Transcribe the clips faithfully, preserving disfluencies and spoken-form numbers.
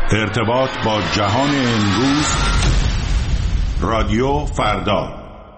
ارتباط با جهان امروز، رادیو فردا.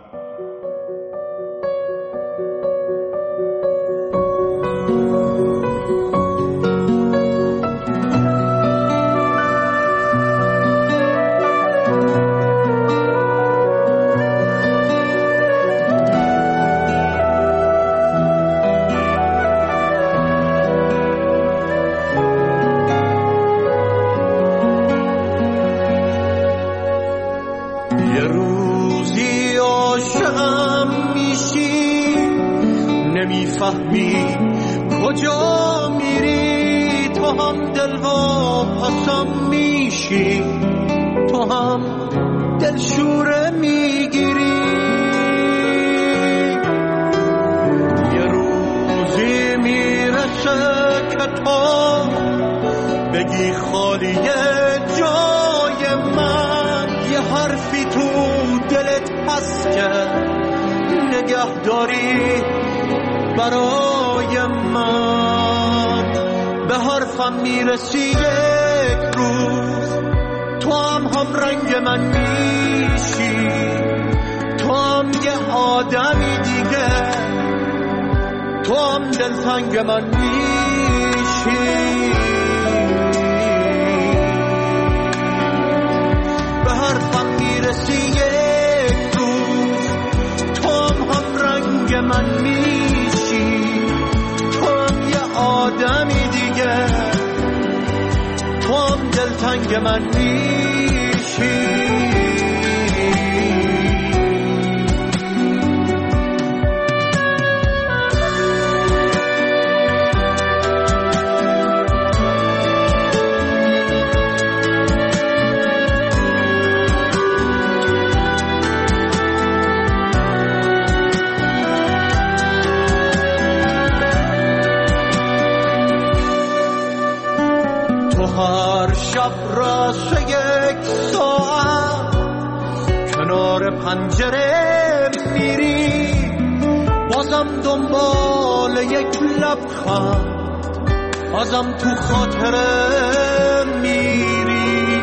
کجا میری تو هم دل و پسم میشی، تو هم دل شوره میگیری. یه روزی میرسه که تو بگی خالیه جای من، یه حرفی تو دلت هست که نگه داری برای من. به حرفم میرسی یک روز، تو هم هم رنگ من میشی، تو هم یه آدمی دیگه، تو هم دلتنگ من میشی. به حرفم میرسی یک روز، تو هم هم رنگ من میشی، آدمی دیگه، تو هم دلتنگ من میشی. هر شب راست یک ساعت کنار پنجره میری، بازم دنبال یک لبخند ازم تو خاطره میری.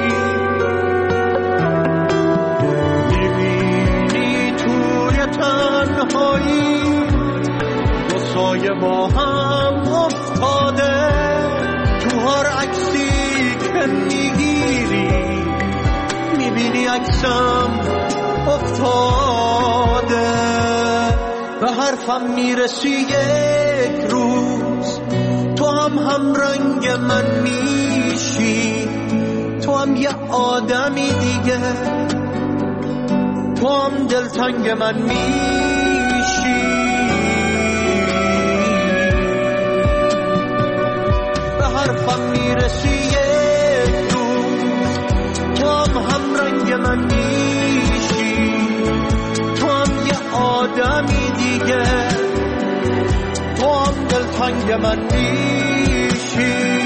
میبینی توی تنهایی دو سایه با هم افتاده، تو هر عکسی که میگیری میبینی عکسم افتاده. به حرفم میرسی یک روز، تو هم هم رنگ من میشی، تو هم یه آدمی دیگه، تو هم دلتنگ من میشی. به حرفم میرسی یک روز، تو هم هم رنگ من میشی، تو هم یه آدمی دیگه، تو هم دلتنگ من میشی.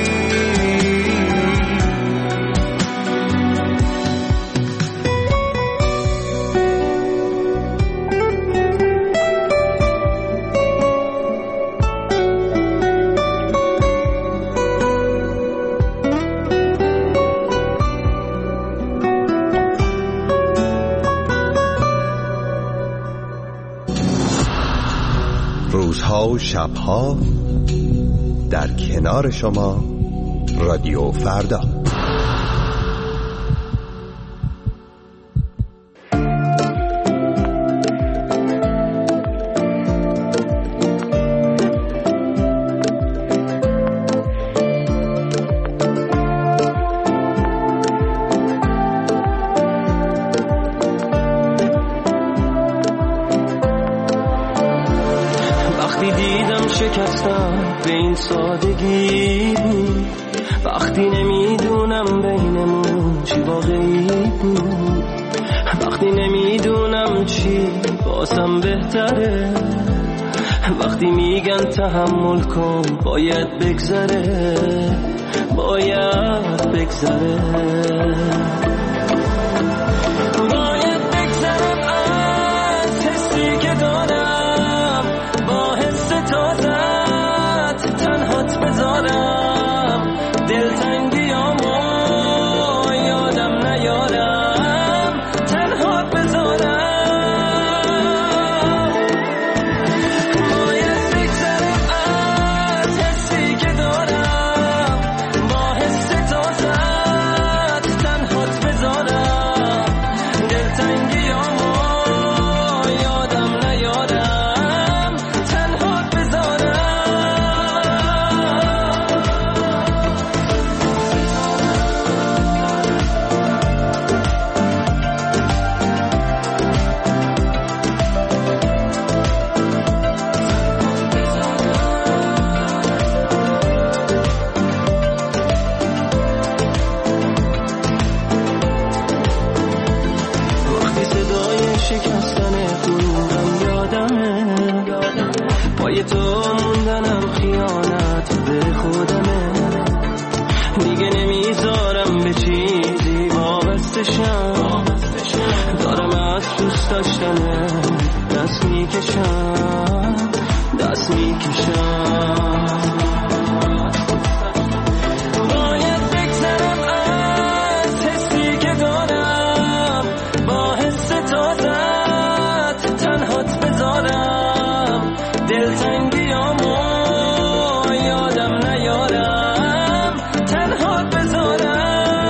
روزها و شبها در کنار شما، رادیو فردا. شکستم به این سادگی بود، وقتی نمیدونم بینمون چی واقعی بود، وقتی نمیدونم چی بازم بهتره، وقتی میگن تحمل کن باید بگذره، باید بگذره. دلتنگیامو دیگه نمیذارم به چیزی وابسته شم، دارم از دوست داشتنه دست میکشم، دست میکشم. باید بگذرم از حسی که دارم، با حس تازت تنهات بذارم، دلتنگیامو یادم نیارم، تنهات بذارم.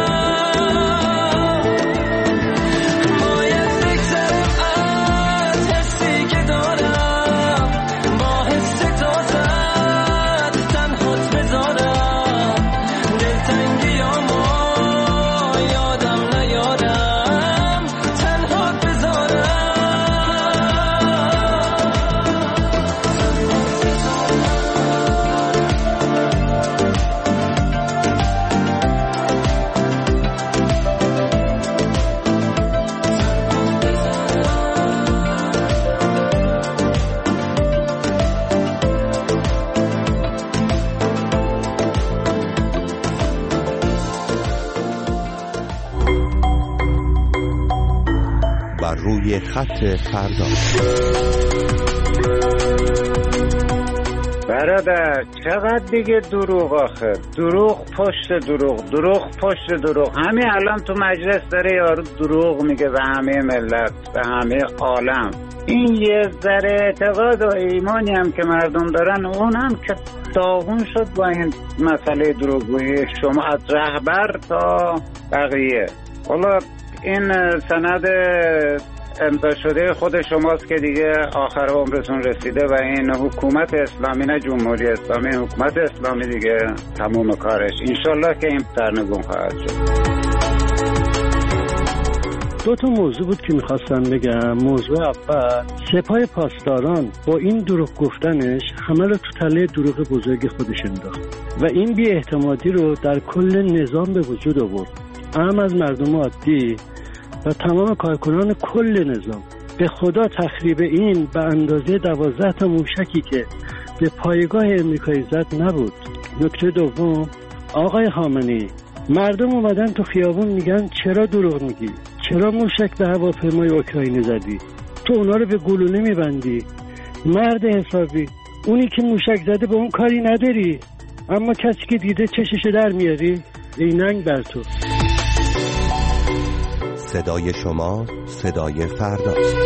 باید بگذرم از حسی که دارم، با حس تازت تنهات بذارم، دلتنگیامو یادم نیارم، تنهات بذارم. بر روی خط فردا. برادر چقدر دیگه دروغ آخه، دروغ پشت دروغ، دروغ پشت دروغ. همین الان تو مجلس داره یارو دروغ میگه به همه ملت، به همه عالم. این یه ذره اعتقاد و ایمانی هم که مردم دارن اون هم که داغون شد با این مسئله دروغگویی شما از رهبر تا بقیه. والا این سند امضا شده خود شماست که دیگه آخر عمرتون رسیده و این حکومت اسلامی، نه جمهوری اسلامی، حکومت اسلامی دیگه تموم کارش. انشالله که این سرنگون خواهد شد. دو تا موضوع بود که میخواستم بگم. موضوع اول، سپاه پاسداران با این دروغ گفتنش همه رو تو تله دروغ بزرگ خودش انداخت و این بی اعتمادی رو در کل نظام به وجود آورد، اهم از مردم عادی و تمام کارکنان کل نظام. به خدا تخریب این به اندازه دوازده تا موشکی که به پایگاه امریکایی زد نبود. نکته دوم، آقای خامنه‌ای، مردم اومدن تو خیابون میگن چرا دروغ میگی؟ چرا موشک به هواپیمای اوکراینی زدی؟ تو اونا رو به گلوله میبندی؟ مرد حسابی، اونی که موشک زده به اون کاری نداری، اما کسی که دیده چشش در میاری؟ ایننگ بر تو. صدای شما صدای فرداست.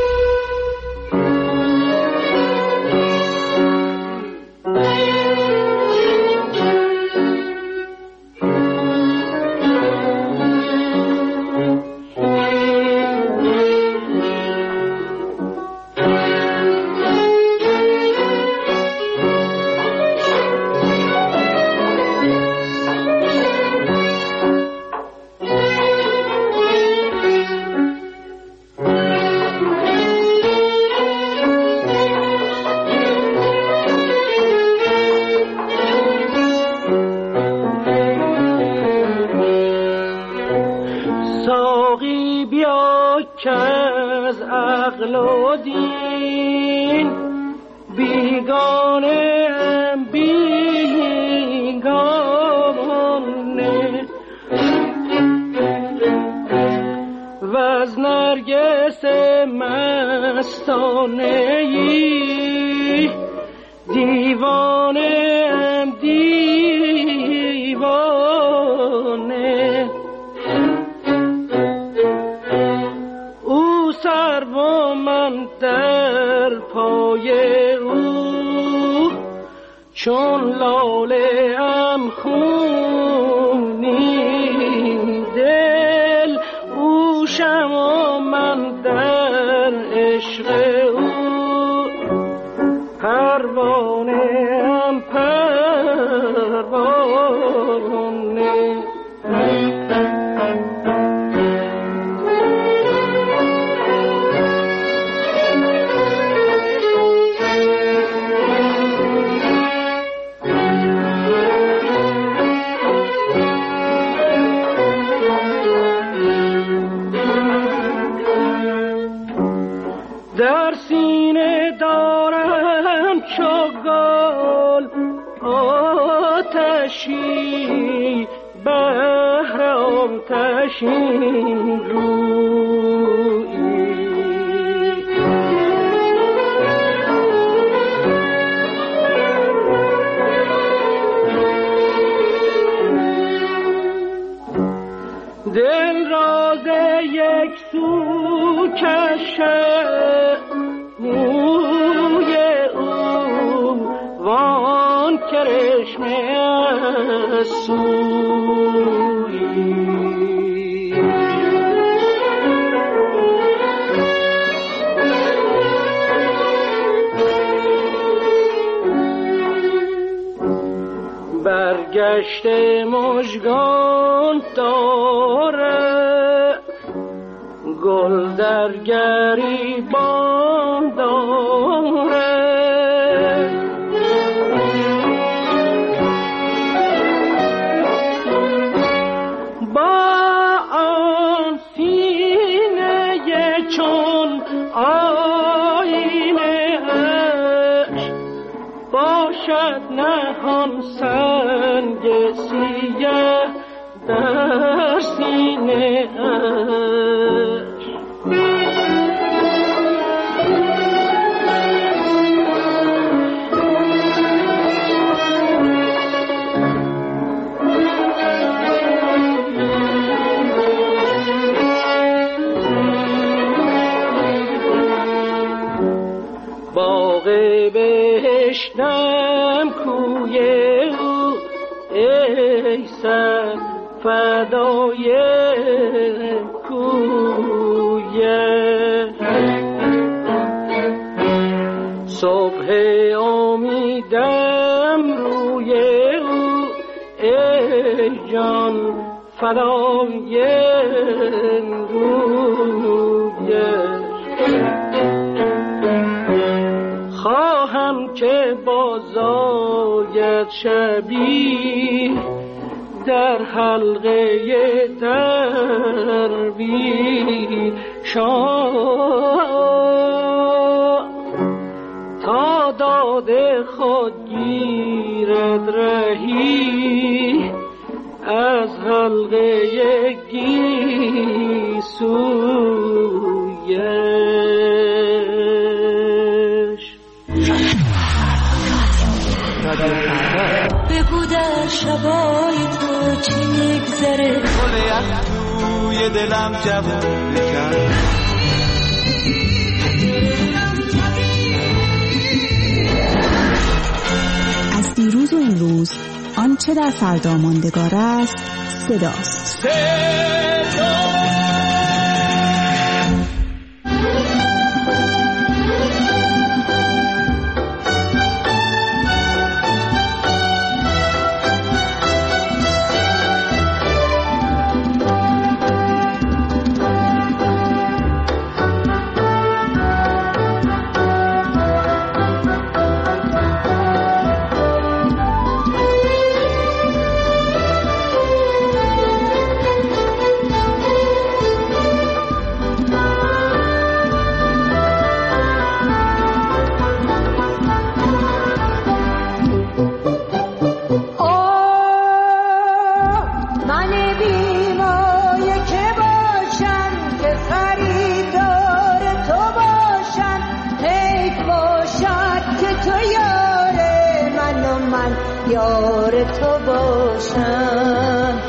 در سینه دارم چوگل آتشی نشین رویی. دل راز یک سو کشه موی او وان کرشمه سویی. برگشت مژگان داره گل در گریبان داره. با آن سینه چون آینه اش باشد نهان سنگ سیه در سینه اش. باغ بهشتم کوی او ای سر فدای کویه. صبح امیدم روی او ای جان فدای رویه. خواهم که بازاید شبی در حلقه درویشان تا داد خود گیرد رهی از حلقه گیسویش. بگو در شبای تو چی میگذره، گل یخ توی دلم جوون کرد. از دیروز و این روز آنچه در فردا ماندگار است صداست. صدا یار تو باشم.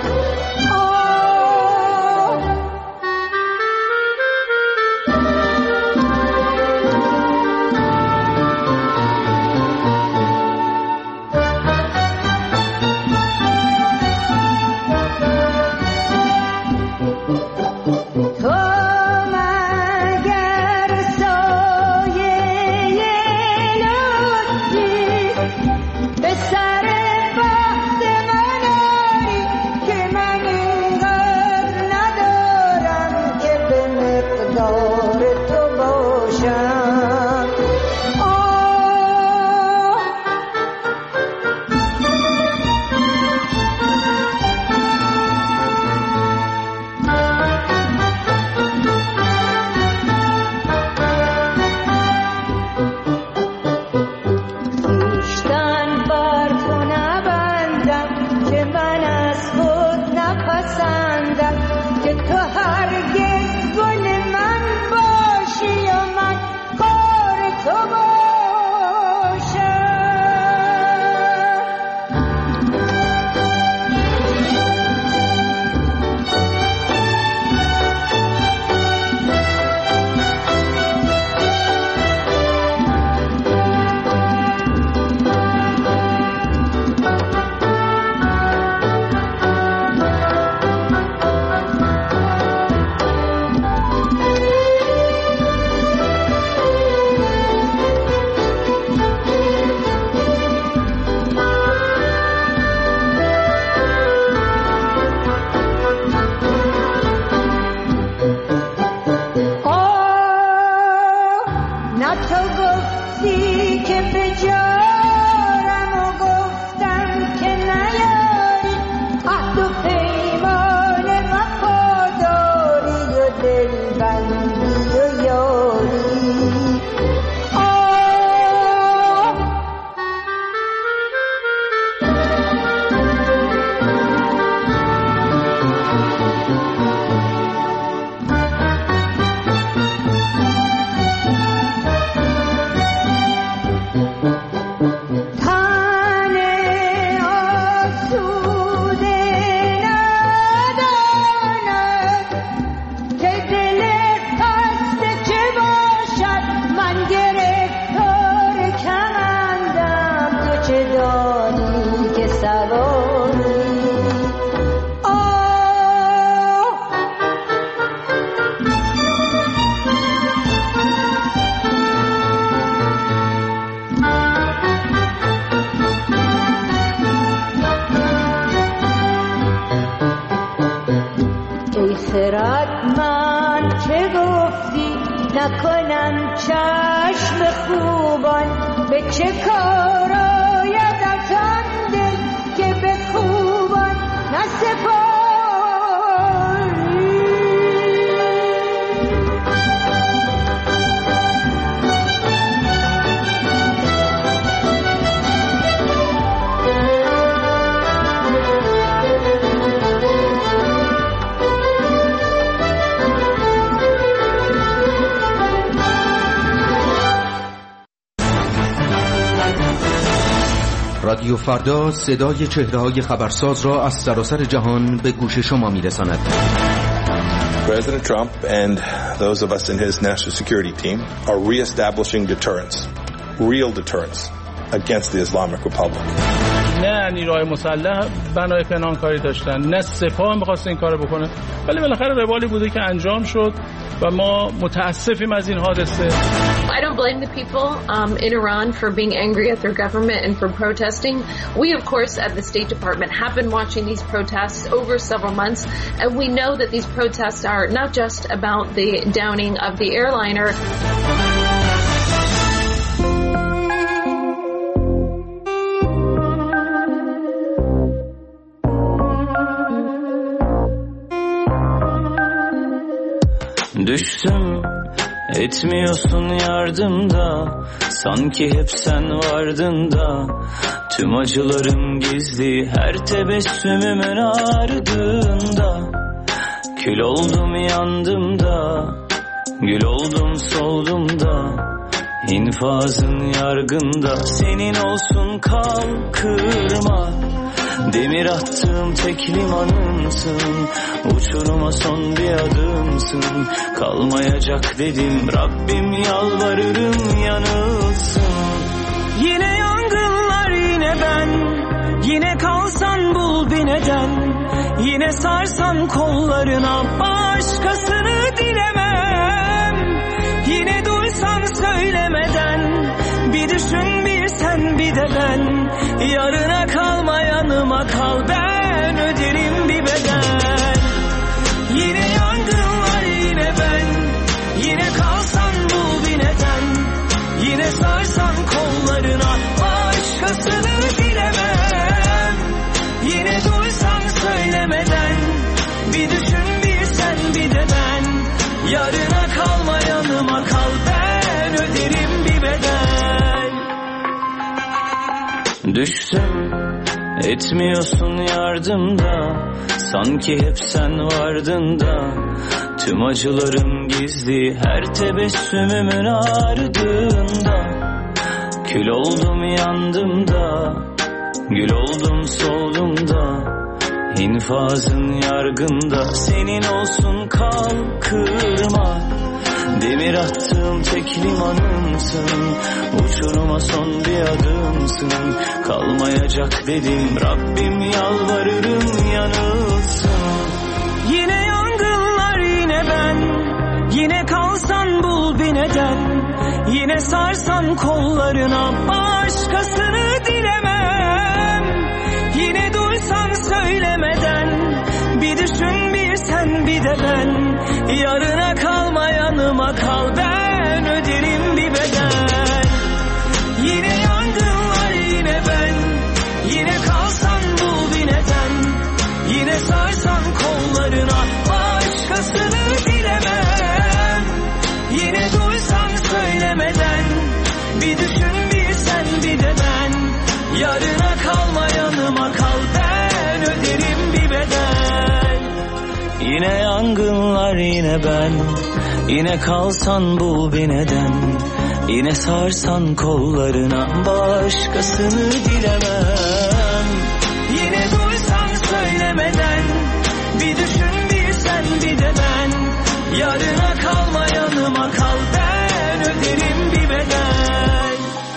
به سر وقت من خردمند چه گفتی نکنم چشم خوبان به چه کار آید از آن دل که به خوبان نسپاری. رادیو فردا صدای چهره‌های خبرساز را از سراسر جهان به گوش شما می‌رساند. President Trump and those of us in his national security team are re-establishing deterrence, real deterrence against the Islamic Republic. نه نیروهای مسلح بنای پنهانکاری داشتن، نه سپاه می‌خواست این کارو بکنه، ولی بالاخره روالی بوده که انجام شد و ما متاسفیم از این حادثه. I don't blame the people um, in Iran for being angry at their government and for protesting. We, of course, at the State Department have been watching these protests over several months, and we know that these protests are not just about the downing of the airliner. Düştüm, etmiyorsun yardımda, sanki hep sen vardın da. Tüm acılarım gizli, her tebessümümün ardında. Kül oldum yandım da, gül oldum soldum da. İnfazın yargında, senin olsun kal kırma. Demir attığım tek limanımsın, uçuruma son bir adımsın. Kalmayacak dedim Rabbim, yalvarırım yanılsın. Yine yangınlar yine ben, yine kalsan bul bir neden. Yine sarsan kollarına başkasını dilemem. Yine duysan söylemeden, bir düşün bir sen bir de ben. Yarına kalma yanıma kal, ben öderim bir bedel. Yine yangınlar yine ben, yine kalsan bul bir neden. Yine sarsan kollarına başkasını dilemem. Yine duysan söylemeden, bir düşün bir sen bir de ben. Yarına kalma yanıma kal, ben öderim bir bedel. Düştüm, etmiyorsun yardımda, sanki hep sen vardın da. Tüm acılarım gizli, her tebessümümün ardında. Kül oldum yandım da, gül oldum soldum da. İnfazın yargında, senin olsun kal kırma. Demir attığım tek limanımsın, uçuruma son bir adımsın. Kalmayacak dedim Rabbim, yalvarırım yanılsın. Yine yangınlar yine ben, yine kalsan bul bir neden. Yine sarsan kollarına başkasını dilemem. Yine duysan söylemeden, bir düşün bir sen bir de ben. Yarına kalma yanıma kal, ben öderim bir bedel. Yine yangınlar yine ben, yine kalsan bul bir neden. Yine sarsan kollarına başkasını dilemem. Yine duysan söylemeden, bir düşün bir sen bir de ben. Yarına kalma yanıma kal, ben öderim bir bedel. Yine yangınlar yine ben, yine kalsan bul bir neden. Yine sarsan kollarına başkasını dilemem. Yine duysan söylemeden, bir düşün bir sen bir de ben. Yarına kalma yanıma kal, ben öderim bir bedel.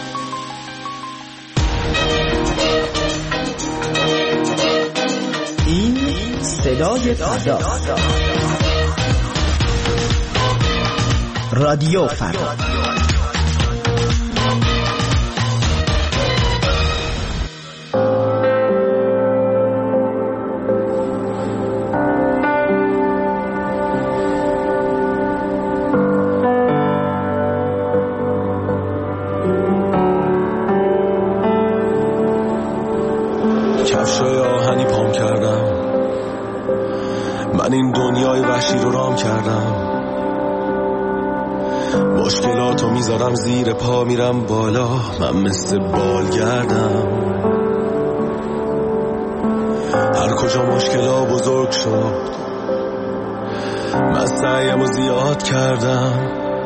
این صدای فردا، رادیو فردا. من این دنیای وحشی رو رام کردم، مشکلاتو میذارم زیر پا میرم بالا، من مثل بالگردم. هر کجا مشکلا بزرگ شد من سعیمو زیاد کردم،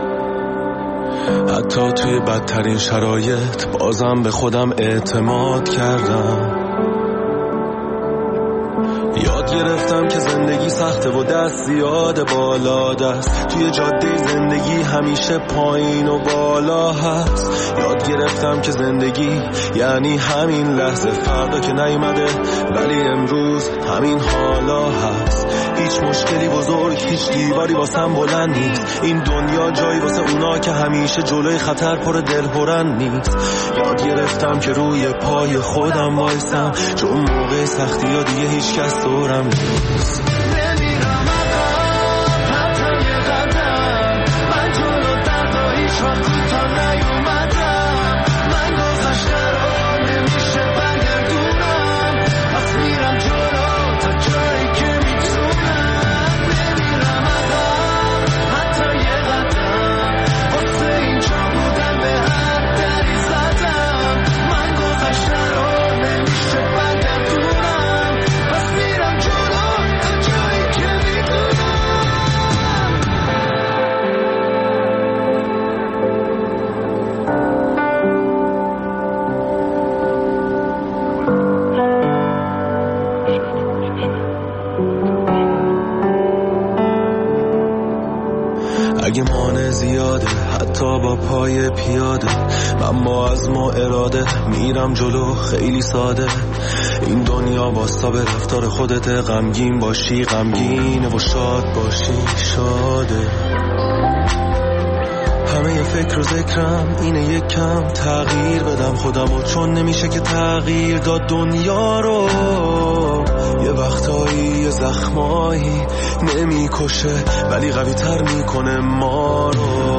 حتی توی بدترین شرایط بازم به خودم اعتماد کردم. یاد گرفتم که زندگی سخته و دست زیاد بالا دست، توی جاده زندگی همیشه پایین و بالا هست. یاد گرفتم که زندگی یعنی همین لحظه، فردا که نیومده ولی امروز همین حالا هست. هیچ مشکلی بزرگ، هیچ دیواری واسم بلند نیست، این دنیا جایی واسه اونا که همیشه جلوی خطر پر دلهرند نیست. یاد گرفتم که روی پای خودم وایسم، چون موقع سختی ها دیگه هیچ کس دورم نیست. نمیرم عقب حتی یه قدم، من جلو دردا هیچ وقت کوتاه نیومدم، من گذشته رو نمیشه برگردونم، پس میرم جلو تا جایی که میتونم. نمیرم عقب حتی یه قدم، واسه اینجا بودم به هر دری زدم، من گذشته رو نمیشه برگردونم، پس میرم جلو تا جایی که میتونم. اگه مانع زیاده حتی با پای پیاده، من با از ما اراده میرم جلو خیلی ساده. این دنیا واستا به رفتار خودت، غمگین باشی غمگینه و شاد باشی شاده. همه یه فکر و ذکرم اینه یک کم تغییر بدم خودمو، چون نمیشه که تغییر داد دنیا رو. یه وقتایی یه زخمایی نمیکشه ولی قوی تر میکنه ما رو.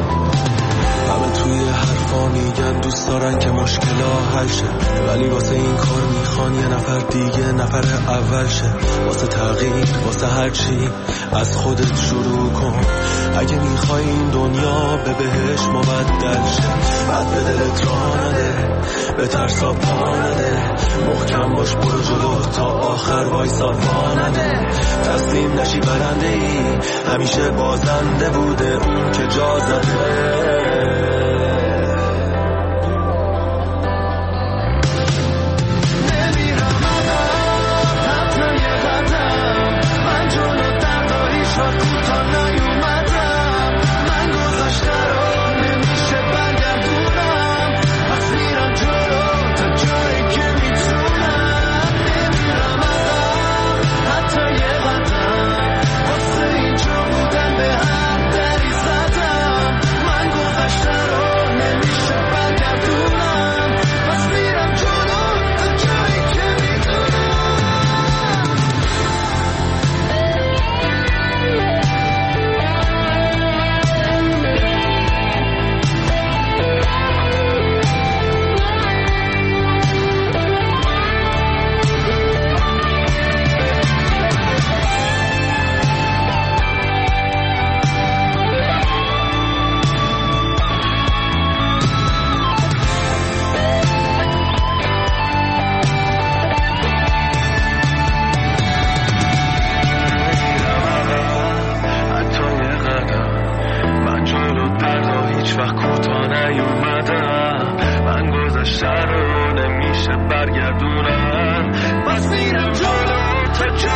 همه توی حرفا میگن دوست دارن که مشکلا حل شه، ولی واسه این کار میخوان یه نفر دیگه نفر اول شه. واسه تغییر واسه هر چی از خودت شروع کن، اگه میخوای این دنیا به بهش مبدل شه. بعد به دلت راه نده، به ترسا پا نده، محکم باش برو جلو تا آخر وایسا وا نده. تسلیم نشی برنده ای، همیشه بازنده بوده اون که جا زده. برگردونم، پس میرم جلو تا